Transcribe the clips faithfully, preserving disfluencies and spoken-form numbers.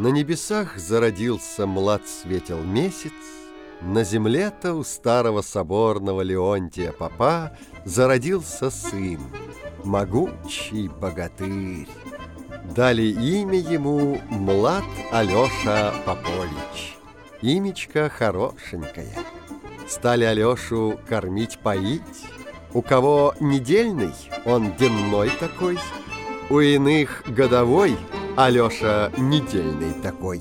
На небесах зародился млад светел месяц, на земле-то у старого соборного Леонтия Попа зародился сын, могучий богатырь. Дали имя ему Млад Алеша Попович. Имечко хорошенькое. Стали Алешу кормить-поить. У кого недельный, он денной такой, у иных годовой, Алеша недельный такой.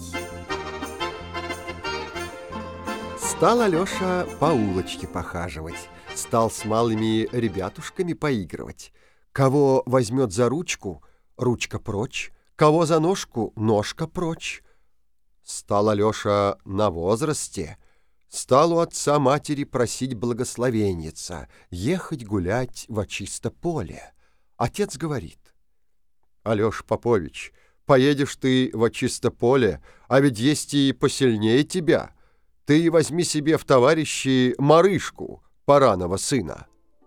Стал Алеша по улочке похаживать, стал с малыми ребятушками поигрывать. Кого возьмет за ручку, ручка прочь, кого за ножку, ножка прочь. Стал Алеша на возрасте, стал у отца-матери просить благословенница, ехать гулять во чисто поле. Отец говорит: «Алеша Попович, поедешь ты во чисто поле, а ведь есть и посильнее тебя. Ты возьми себе в товарищи Марышку, Паранова сына».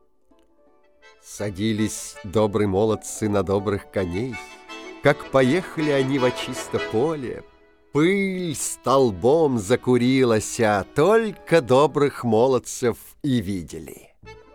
Садились добрые молодцы на добрых коней. Как поехали они во чисто поле, пыль столбом закурилася, только добрых молодцев и видели.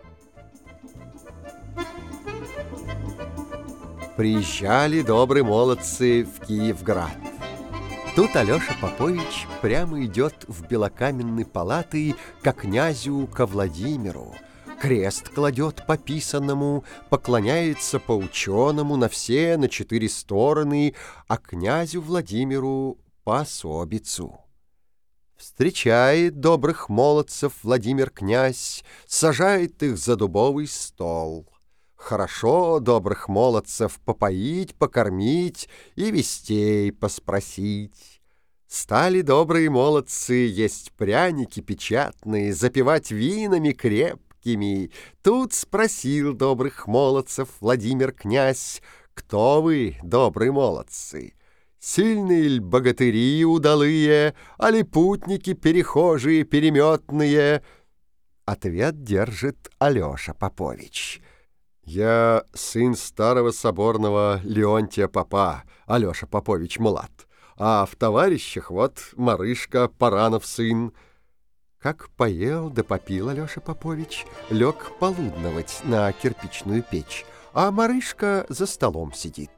Приезжали добрые молодцы в Киевград. Тут Алеша Попович прямо идет в белокаменные палаты ко князю, ко Владимиру. Крест кладет по писанному, поклоняется по ученому на все, на четыре стороны, а князю Владимиру по особицу. Встречает добрых молодцев Владимир князь, сажает их за дубовый стол. Хорошо добрых молодцев попоить, покормить и вестей поспросить. Стали добрые молодцы есть пряники печатные, запивать винами крепкими. Тут спросил добрых молодцев Владимир князь: «Кто вы, добрые молодцы? Сильные ль богатыри удалые, али путники перехожие переметные?» Ответ держит Алеша Попович: «Я сын старого соборного Леонтия Попа, Алеша Попович Млад, а в товарищах вот Марышка, Паранов сын». Как поел да попил Алеша Попович, лег полудновать на кирпичную печь, а Марышка за столом сидит.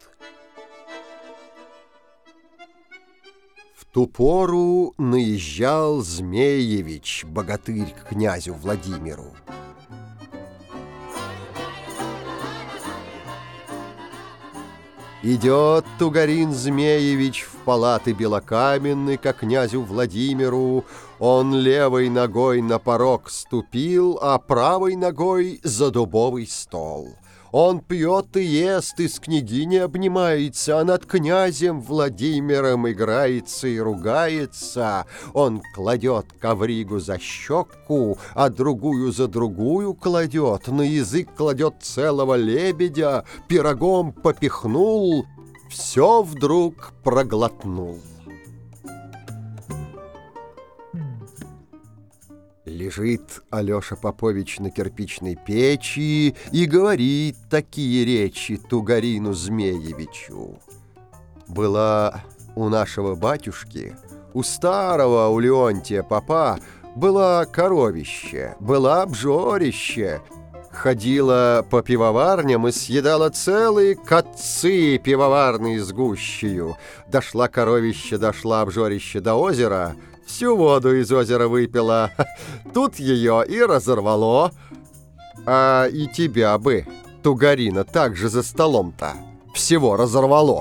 В ту пору наезжал Змеевич, богатырь, к князю Владимиру. Идет Тугарин Змеевич в палаты белокаменный ко князю Владимиру. Он левой ногой на порог ступил, а правой ногой за дубовый стол. Он пьет и ест, и с княгиней обнимается, а над князем Владимиром играется и ругается. Он кладет ковригу за щеку, а другую за другую кладет, на язык кладет целого лебедя, пирогом попихнул, все вдруг проглотнул. Лежит Алеша Попович на кирпичной печи и говорит такие речи Тугарину Змеевичу: «Была у нашего батюшки, у старого, у Леонтия Попа, была коровище, была обжорище, ходила по пивоварням и съедала целые котцы пивоварные с гущею. Дошла коровище, дошла обжорище до озера, всю воду из озера выпила. Тут ее и разорвало. А и тебя бы, Тугарина, так же за столом-то всего разорвало».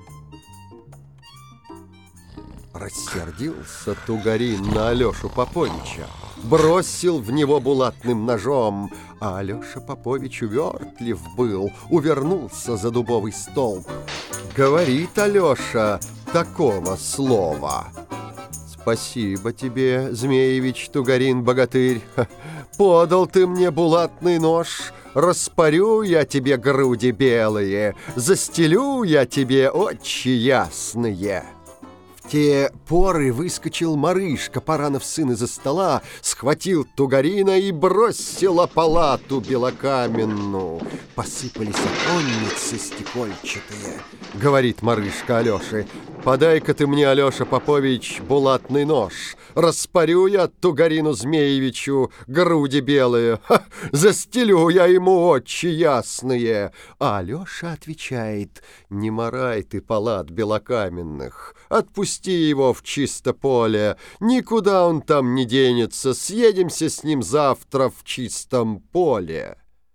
Рассердился Тугарин на Алешу Поповича, бросил в него булатным ножом, а Алеша Попович увертлив был, увернулся за дубовый столб. Говорит Алеша такого слова: «Спасибо тебе, Змеевич, Тугарин, богатырь, подал ты мне булатный нож, распорю я тебе груди белые, застелю я тебе очи ясные». В те поры выскочил Марышка, Паранов сын, из-за стола, схватил Тугарина и бросил о палату белокаменную. Посыпались оконницы стекольчатые. Говорит Марышка Алёше: Подай-ка ты мне, Алеша Попович, булатный нож. Распорю я Тугарину Змеевичу груди белые, ха, застелю я ему очи ясные. А Алеша отвечает: не морай ты палат белокаменных, отпусти его в чисто поле, никуда он там не денется, съедемся с ним завтра в чистом поле.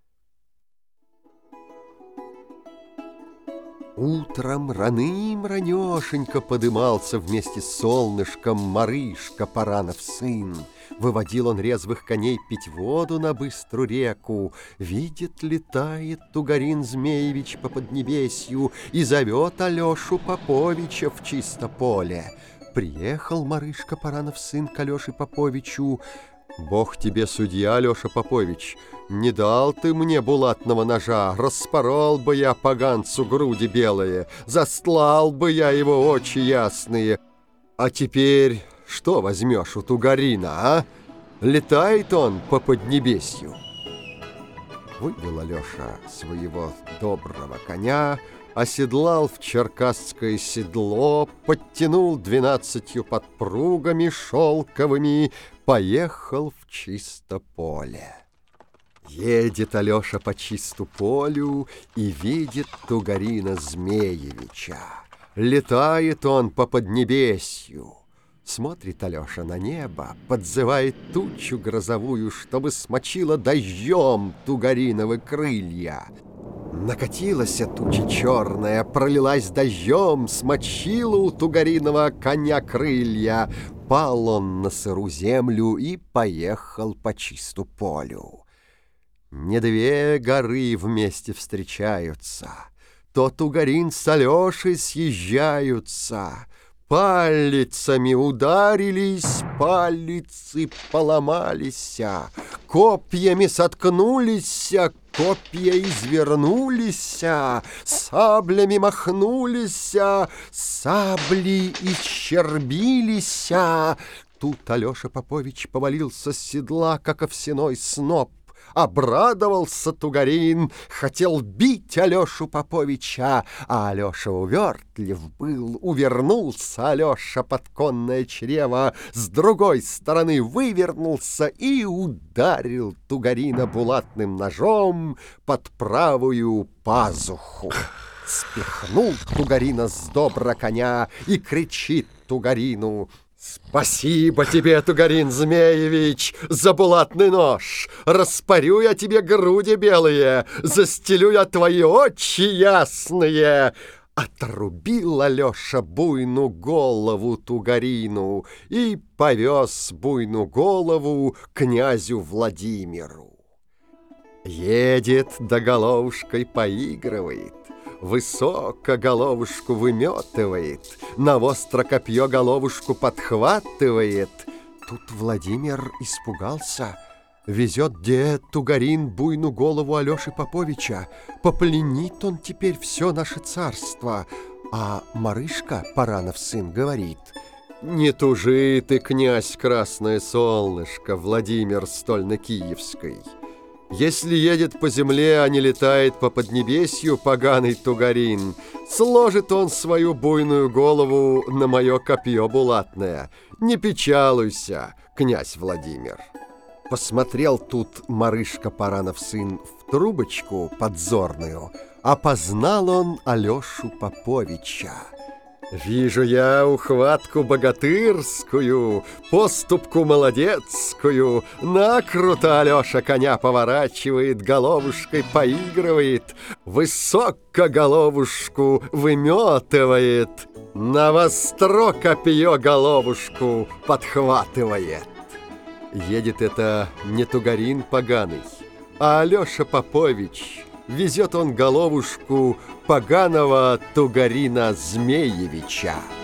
Утром раным-ранешенько подымался вместе с солнышком Марышка, Паранов сын. Выводил он резвых коней пить воду на быструю реку. Видит, летает Тугарин Змеевич по поднебесью и зовет Алешу Поповича в чисто поле. Приехал Марышка, Паранов сын, к Алёше Поповичу. «Бог тебе судья, Алеша Попович, не дал ты мне булатного ножа, распорол бы я поганцу груди белые, застлал бы я его очи ясные. А теперь что возьмешь у Тугарина, а? Летает он по поднебесью». Вывел Алеша своего доброго коня, оседлал в черкасское седло, подтянул двенадцатью подпругами шелковыми, поехал в чисто поле. Едет Алеша по чисту полю и видит Тугарина Змеевича. Летает он по поднебесью. Смотрит Алеша на небо, подзывает тучу грозовую, чтобы смочила дождем Тугариновы крылья. Накатилась туча черная, пролилась дождем, смочила у Тугариного коня крылья. Пал он на сыру землю и поехал по чисту полю. Не две горы вместе встречаются, то Тугарин с Алешей съезжаются. Палицами ударились, палицы поломались, копьями соткнулись, копья извернулись, саблями махнулись, сабли исчербились. Тут Алеша Попович повалился с седла, как овсяной сноп. Обрадовался Тугарин, хотел бить Алешу Поповича, а Алеша увертлив был, увернулся Алеша под конное чрево, с другой стороны вывернулся и ударил Тугарина булатным ножом под правую пазуху. Спихнул Тугарина с добра коня и кричит Тугарину: «Спасибо тебе, Тугарин Змеевич, за булатный нож! Распорю я тебе груди белые, застелю я твои очи ясные!» Отрубил Алеша буйну голову Тугарину и повез буйну голову князю Владимиру. Едет, да головушкой поигрывает, высоко головушку выметывает, на востро копье головушку подхватывает. Тут Владимир испугался. Везет дед Тугарин буйну голову Алеши Поповича. Попленит он теперь все наше царство. А Марышка, Паранов сын, говорит: «Не тужи ты, князь Красное Солнышко, Владимир Стольно-Киевской. Если едет по земле, а не летает по поднебесью поганый Тугарин, сложит он свою буйную голову на мое копье булатное. Не печалуйся, князь Владимир». Посмотрел тут Марышка, Паранов сын, в трубочку подзорную, опознал он Алешу Поповича. «Вижу я ухватку богатырскую, поступку молодецкую, накруто Алеша коня поворачивает, головушкой поигрывает, высоко головушку выметывает, на востро копье головушку подхватывает». Едет это не Тугарин поганый, а Алеша Попович. Везет он головушку поганого Тугарина Змеевича.